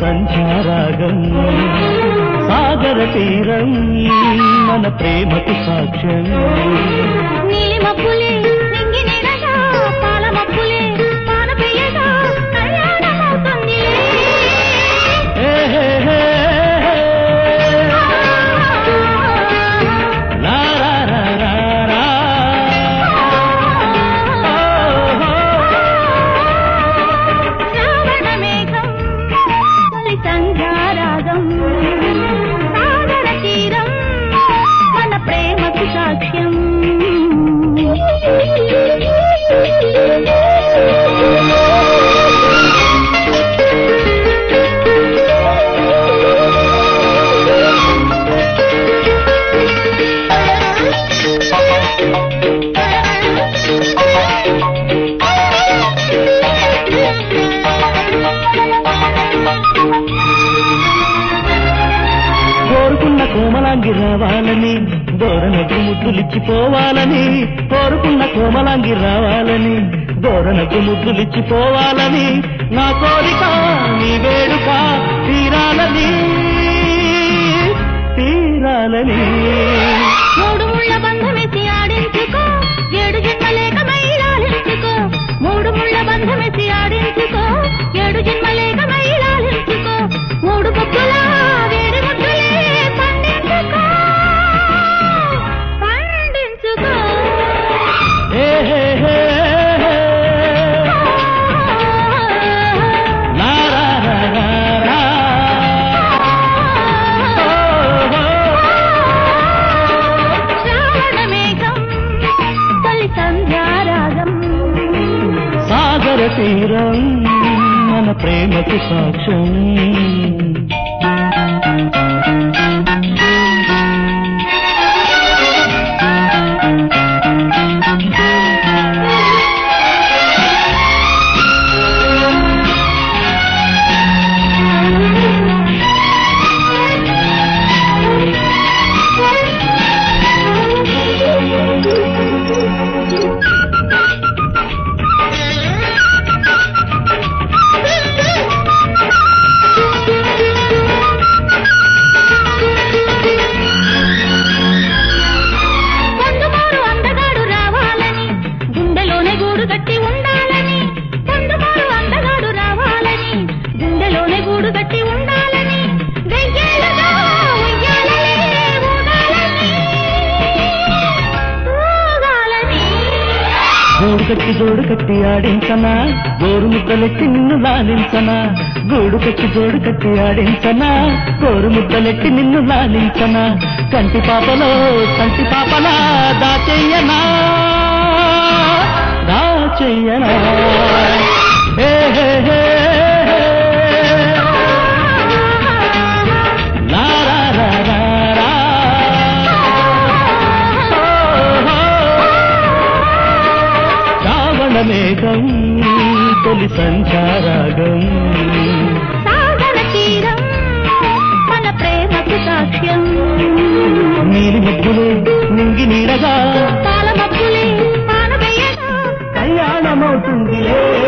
సంధ్యారాగం సాగర తీరం మన ప్రేమకు సాక్ష్యం నీలి మబ్బులే నింగి నీడగా పాల మబ్బులే పాన పెయ్యగా కళ్యాణమవుతుంది శ్రావణ మేఘం తొలి సంధ్యారాగం సాగర తీరం మన ప్రేమకు సాక్ష్యం కోరుకున్న కోమలాంగి రావాలని దూరనకు ముద్దులిచ్చిపోవాలని కోరుకున్న కోమలాంగి రావాలని దూరనకు ముద్దులిచ్చిపోవాలని నా కోరిక నీ వేడుక తీరాలని తీరాలని మూడు ముళ్ళ బంధమెసి ఆడించుకో ఏడు జన్మలేక మైలాలించుకో మూడు ముళ్ళ బంధమెసి ఆడించుకో ఏడు జన్మలేక మైలాలించుకో మూడు ముద్దుల వేడి ముద్దులే పండించుకో పండించుకో హే హే హే లా లా లా లా లా. శ్రావణ మేఘం తొలి సంధ్యారాగం సాగర తీరం మన ప్రేమకు సాక్ష్యం పొందుమారు అందగాడు రావాలని గుండెలోనే గూడు కట్టి ఉండాలని పొందుమారు అందగాడు రావాలని గుండెలోనే గూడు కట్టి ఉండాలని వెయ్యేళ్ళుగా ఉయ్యాలలే ఊగాలని ఊగాలని గూడు కట్టి జోడు కట్టి ఆడించనా గోరు ముద్దలెట్టి నిన్ను లాలించనా గూడు కట్టి జోడు కట్టి ఆడించనా గోరు ముద్దలెట్టి నిన్ను లాలించనా కంటి పాపలా దాచెయ్యనా దాచెయ్యనా హే హే హే లా లా లా లా లా. శ్రావణ మేఘం తొలి సంధ్యారాగం సాగర తీరం మన ప్రేమకు సాక్ష్యం నీలి మబ్బులే నింగి నీడగా పాల మబ్బులే పాన పెయ్యగా కళ్యాణమవుతుందిలే